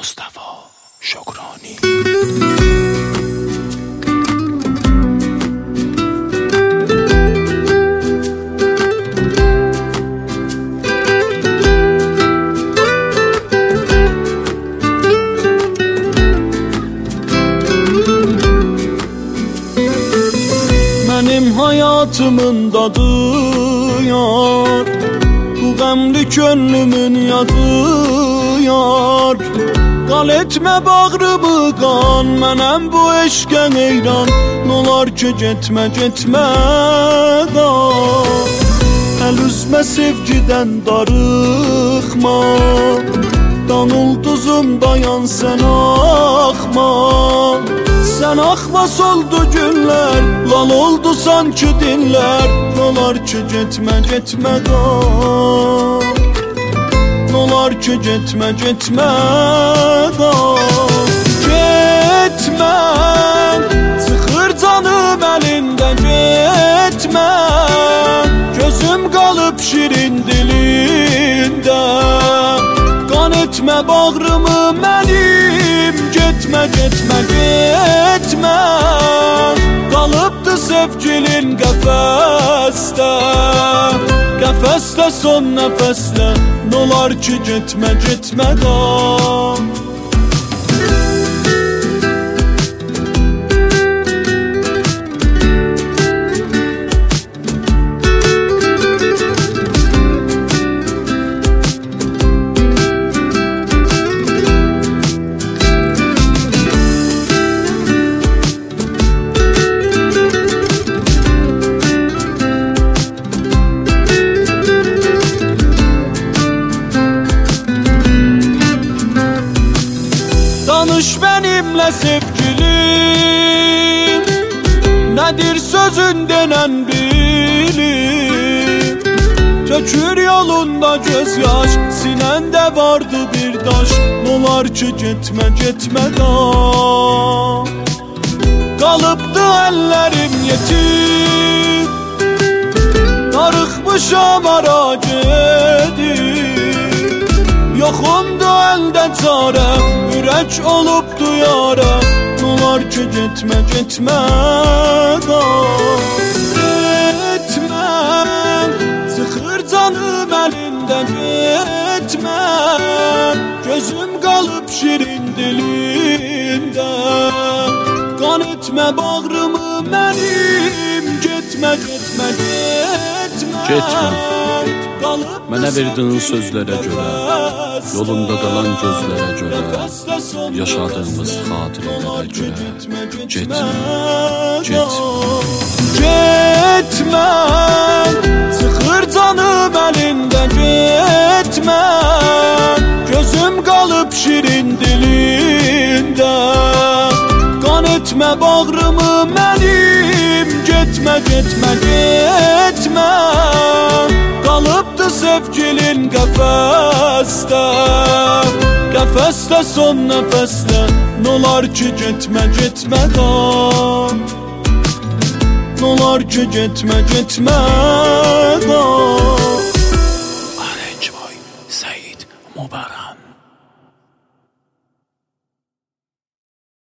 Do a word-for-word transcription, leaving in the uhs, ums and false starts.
Mustafa Şokrani. Benim hayatımın dadı yar, bu qəmli könlümün yadı yar. Qal etmə bağrımı qan, mənəm bu eşqə heyran. Nolar ki getmə, getmə qal. Əl üzmə sevgidən darıxma, dan ulduzum dayan sən axma. Sen axmas oldu günler, lal oldu sanki dinler. Nolar ki getmə, getmə qal. Nolar ki getmə, getmə qal. Getmə, çıxır canım əlindən getmə. Gözüm qalıb şirin dilində. Qan etmə bağrımı mənim, getmə, getmə, getmə. Qalıbdı sevgilin qəfəsdə, qəfəsdə son nəfəsdə. Nolar ki getmə, getmə qal. Danış benimle sevgilim, nedir sözün denen bilim. Tökür yolunda gözyaş, sinende vardı bir daş. Nolar ki getmə, getmə qal. Qalıbdı əllərim yetim, darıxmışam ara gedib. Yoxumdu əldə çarə, ürək olubdu yara. Nolar ki getmə, getmə qal. Getmə, çıxır canım əlindən getmə. Gözüm qalıb şirin dilində. Qan etmə bağrımı mənim, getmə, getmə, getmə. Getmə, mənə verdiğin sözlərə görə, yolunda qalan gözlərə görə, yaşadığımız xatirələrə görə. Getmə, getmə. Getmə, çıxır canım əlindən getmə. Gözüm qalıb şirin dilində. Qan etmə bağrımı mənim, getmə, getmə, getmə. Qalıbdı sevgilin qəfəsdə, qəfəsdə son nəfəsdə. Nolar ki getmə, getmə qal. Nolar ki getmə, getmə qal.